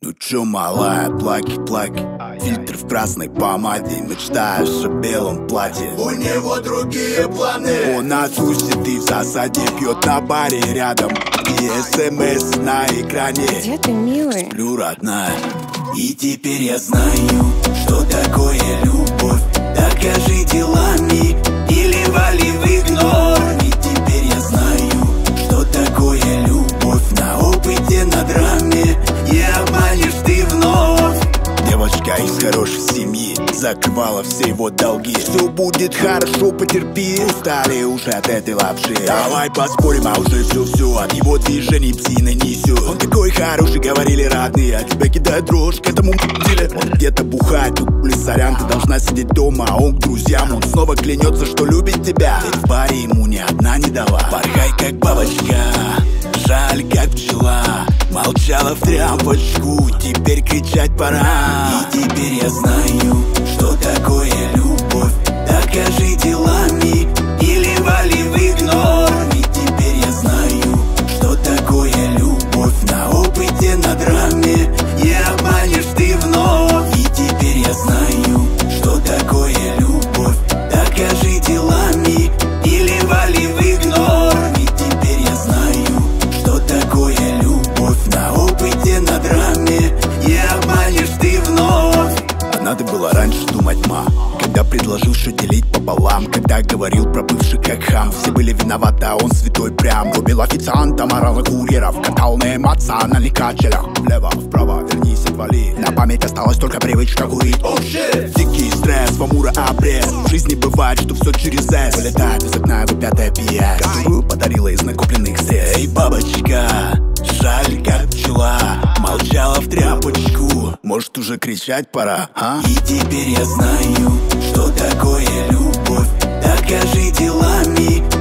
Ну чё, малая, плаки-плаки, фильтр в красной помаде, мечтаешь о белом платье. У него другие планы. Он отпустит и в засаде пьет на баре рядом. И СМС на экране. Где ты, милый? Сплю, родная. И теперь я знаю, что такое любовь. Докажи делами или вали в игнор. И теперь я знаю, что такое любовь. На опыте, на драме и обманешь ты вновь. Девочка из хорошей семьи закрывала все его долги. Все будет хорошо, потерпи. Устали уже от этой лапши. Давай поспорим, а уже все от его движений псина несет. Он такой хороший, говорили родные, а тебя кидает дрожь к этому деле. Он где-то бухает, сорян, ты должна сидеть дома. А он к друзьям, он снова клянется, что любит тебя. Ведь в баре ему ни одна не дала. Порхай как бабочка, жаль как пчела. Молчала в тряпочку, теперь кричать пора. И теперь я знаю, что такое любовь. Докажи делами или вали в игнор. И теперь я знаю, что такое любовь. На опыте, на драме и обманешь ты вновь. И теперь я знаю, что такое любовь. Докажи делами или вали в игнор. И теперь я знаю, что такое любовь. На опыте, на драме и обманешь ты вновь. А надо было раньше думать, ма, когда предложил все делить пополам. Когда говорил про бывших как хам. Все были виноваты, а он святой прям. Рубил официанта, морал курьеров. Катал на эмоциональных качелях. Влево, вправо, вернись, отвали. На память осталась только привычка курить. Дикий стресс, фамура, обрез. В жизни бывает, что все через S. Вылетает из окна в 5 PS, которую подарила из накопленных средств. Эй, бабочка, жаль как пчела. Молчала в тряпочку, может уже кричать пора, а? И теперь я знаю, что такое любовь. Докажи делами